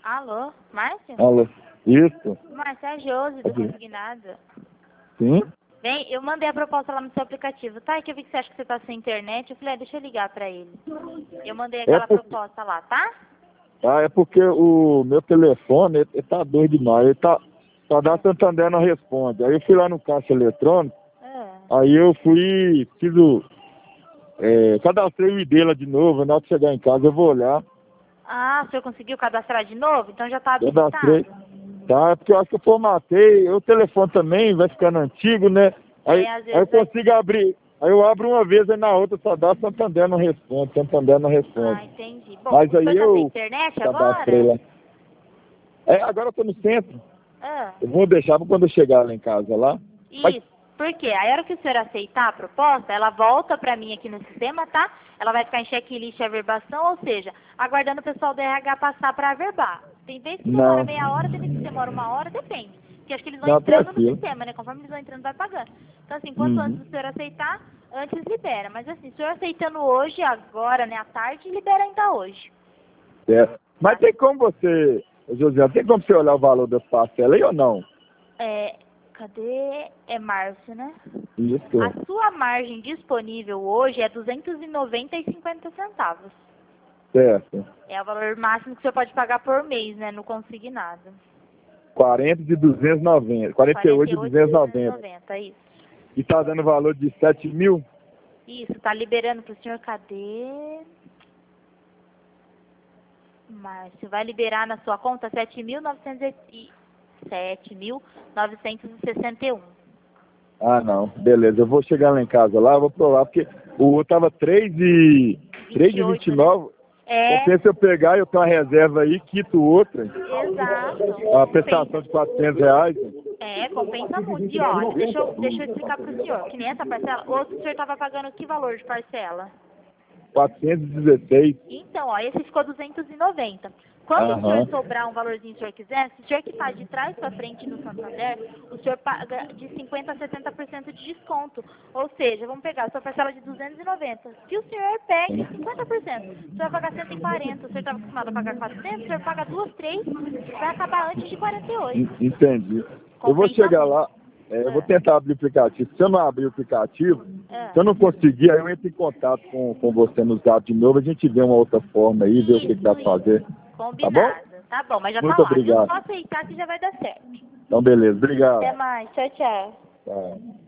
Alô, Márcio? Alô, isso? Márcio, é a Josi do Consignado. Sim? Bem, eu mandei a proposta lá no seu aplicativo, tá? É que eu vi que você acha que você tá sem internet. Eu falei, deixa eu ligar pra ele. Eu mandei aquela proposta lá, tá? Ah, é porque o meu telefone, ele tá doido demais. Ele tá da Santander não responde. Aí eu fui lá no caixa eletrônico, aí eu fui, cadastrei o ID lá de novo. Na hora de chegar em casa eu vou olhar. Ah, o senhor conseguiu cadastrar de novo? Então já tá Cadastrei. habilitado? Tá, é porque eu acho que eu formatei. O telefone também vai ficando antigo, né? Aí, Às aí eu vezes consigo abrir. Aí eu abro uma vez, aí na outra só dá Santander não responde. Santander não responde. Ah, entendi. Bom, Mas o senhor aí tá sem eu internet cadastrei agora? lá. Agora eu tô no centro. Ah, Eu vou deixar pra quando eu chegar lá em casa lá. Mas, isso. Por quê? Aí a hora que o senhor aceitar a proposta, ela volta pra mim aqui no sistema, tá? Ela vai ficar em checklist e averbação, ou seja, aguardando o pessoal do RH passar pra averbar. Tem vezes que demora não. meia hora, tem vezes que demora uma hora, depende. Porque acho que eles vão Não, entrando no tranquilo. sistema, né? Conforme eles vão entrando, vai pagando. Então, assim, quanto antes Uhum. o senhor aceitar, antes libera. Mas, assim, o senhor aceitando hoje, agora, né, à tarde, libera ainda hoje. É. Mas tem como você, José, tem como você olhar o valor das parcelas aí ou não? Cadê? É março, né? Isso. A sua margem disponível hoje é 290,50 centavos. Certo. É o valor máximo que o senhor pode pagar por mês, né, no consignado. 40 de 290. 48 de 290. 48,290, isso. E tá dando valor de 7 mil? Isso, tá liberando pro senhor, cadê? Márcio, vai liberar na sua conta 7.961. Ah, não. Beleza. Eu vou chegar lá em casa lá, eu vou provar, porque o outro tava 28, né? 3,29. Compensa eu pegar, eu tenho uma reserva aí, quito outra. Exato. A prestação de R$ 400. Compensa muito. E olha, deixa eu explicar pro senhor, que nem essa parcela, outro o senhor tava pagando que valor de parcela? 416. Então, ó, esse ficou 290. Quando o senhor Aham. sobrar um valorzinho que o senhor quiser, se o senhor quitar de trás para frente no Santander, o senhor paga de 50% a 70% de desconto. Ou seja, vamos pegar a sua parcela de 290. Se o senhor pegue 50%, o senhor vai pagar 140. O senhor estava acostumado a pagar 400, o senhor paga 2, 3, vai acabar antes de 48. Entendi. Eu vou Compensa chegar muito. lá, eu vou tentar abrir o aplicativo. Se eu não abrir o aplicativo, Ah. se eu não conseguir, aí eu entro em contato com você nos dados de novo, a gente vê uma outra forma aí, ver o que dá pra fazer. Tá bom? Combinado. Tá bom, mas já tá Muito lá, viu? obrigado. Só aceitar que já vai dar certo. Então, beleza. Obrigado. Até mais. Tchau, tchau. Tá.